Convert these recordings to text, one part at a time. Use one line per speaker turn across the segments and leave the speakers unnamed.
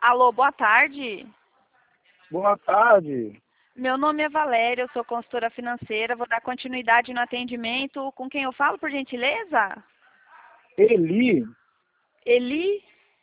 Alô, boa tarde.
Boa tarde.
Meu nome é Valéria, eu sou consultora financeira. Vou dar continuidade no atendimento. Com quem eu falo, por gentileza?
Eli,
Eli?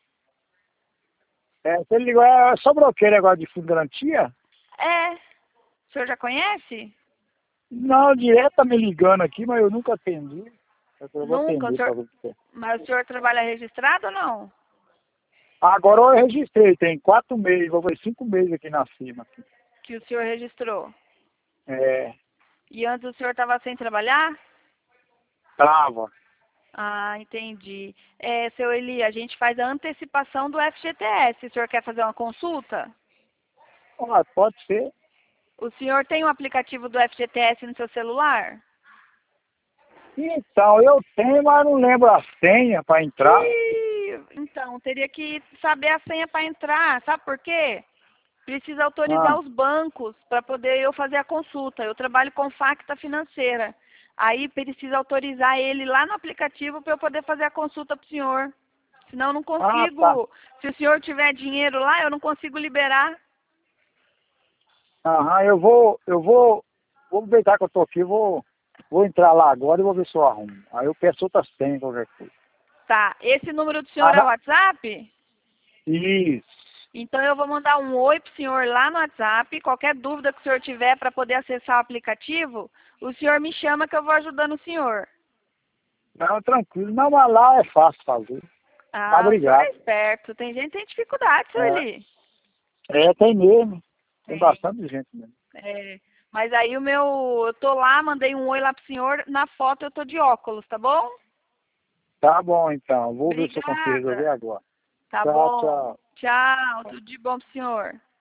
você ligou sobre o que negócio de fundo de garantia?
É. O senhor já conhece?
Não, direto tá me ligando aqui, mas eu nunca atendi. Eu vou
Nunca.
atender para você.
Mas o senhor trabalha registrado ou não?
Agora eu registrei, tem 4 meses, vou ver 5 meses aqui na firma. Aqui.
Que o senhor registrou.
É,
E antes o senhor estava sem trabalhar?
trava.
Ah, entendi. Seu Eli, a gente faz a antecipação do FGTS. O senhor quer fazer uma consulta?
Ah, pode ser.
O senhor tem um aplicativo do FGTS no seu celular?
Então, eu tenho, mas não lembro a senha para entrar.
Então, teria que saber a senha para entrar. Sabe por quê? Precisa autorizar
Ah,
os bancos para poder eu fazer a consulta. Eu trabalho com Facta Financeira. Aí precisa autorizar ele lá no aplicativo para eu poder fazer a consulta para o senhor. Senão eu não
tá.
consigo. Se o senhor tiver dinheiro lá, eu não consigo liberar.
Aham, vou aproveitar que eu tô aqui, vou entrar lá agora e vou ver se eu arrumo. Aí eu peço outra senha, qualquer coisa.
Tá. Esse número do senhor
Ah,
é o
não.
WhatsApp?
Isso.
Então eu vou mandar um oi pro senhor lá no WhatsApp. Qualquer dúvida que o senhor tiver para poder acessar o aplicativo, o senhor me chama que eu vou ajudando o senhor.
Não, tranquilo. Não, mas lá é fácil fazer. Tá,
Ah, o senhor é
obrigado.
esperto. Tem gente que tem dificuldade, seu Eli.
Tem mesmo. Tem
Tem.
bastante gente mesmo.
É. Mas aí eu tô lá, mandei um oi lá pro senhor. Na foto eu tô de óculos, tá bom?
Tá bom, então. Vou ver se eu consigo resolver
Obrigada.
agora.
Tá
Tchau,
bom.
tchau.
Tchau. Tudo de bom pro senhor.